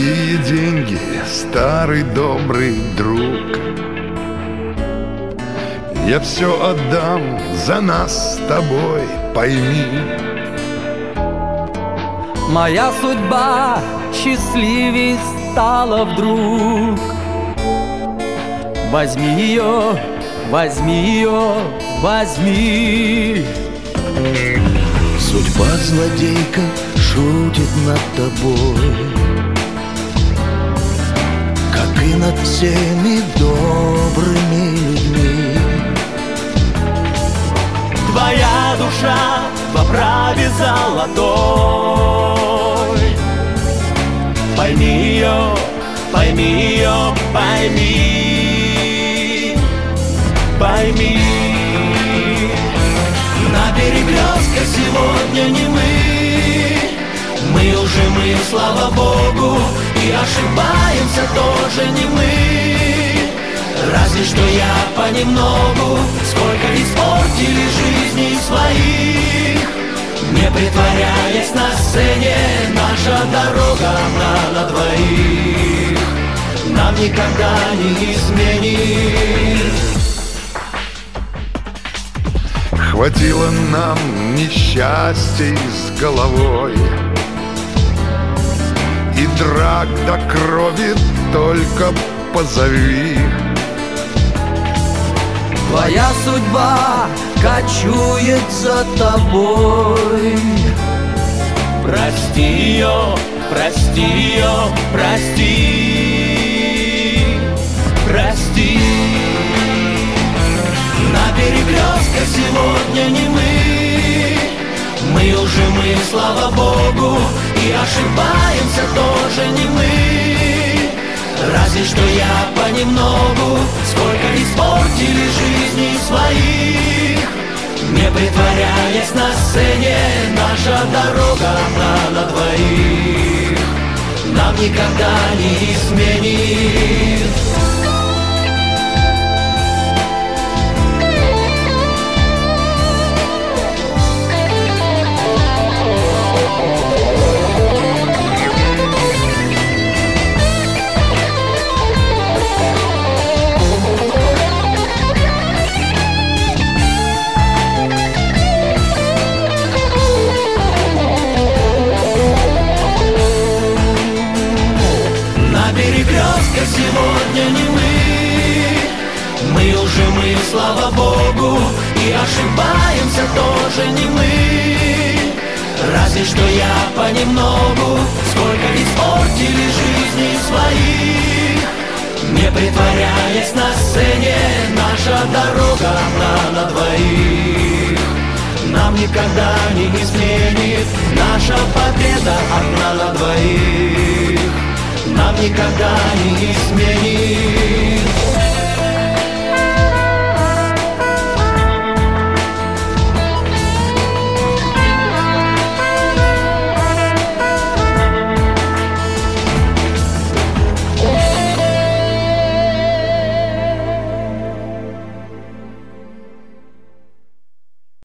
Какие деньги, старый добрый друг? Я все отдам за нас с тобой, пойми. Моя судьба счастливей стала вдруг. Возьми ее, возьми ее, возьми. Судьба злодейка шутит над тобой, как и над всеми добрыми людьми. Твоя душа в оправе золотой. Пойми ее, пойми ее, пойми, пойми. На перекрестках сегодня не мы уже мы, слава Богу, и ошибаемся тоже не мы. Разве что я понемногу, сколько испортили жизней своих. Не притворяясь на сцене, наша дорога одна на двоих. Нам никогда не изменит. Хватило нам несчастий с головой и драк до крови только позови. Твоя судьба кочует за тобой. Прости ее, прости ее, прости, прости. На перекрестках сегодня не мы уже мы, слава Богу, и ошибаемся тоже не мы. Разве что я понемногу, сколько испортили жизней своих. Не притворяясь на сцене, наша дорога одна на двоих. Нам никогда не изменит. Перекрестках сегодня не мы уже мы, слава Богу, и ошибаемся тоже не мы. Разве что я понемногу, сколько испортили жизней своих. Не притворяясь на сцене, наша дорога одна на двоих. Нам никогда не изменит наша победа одна на двоих. Нам никогда не изменит.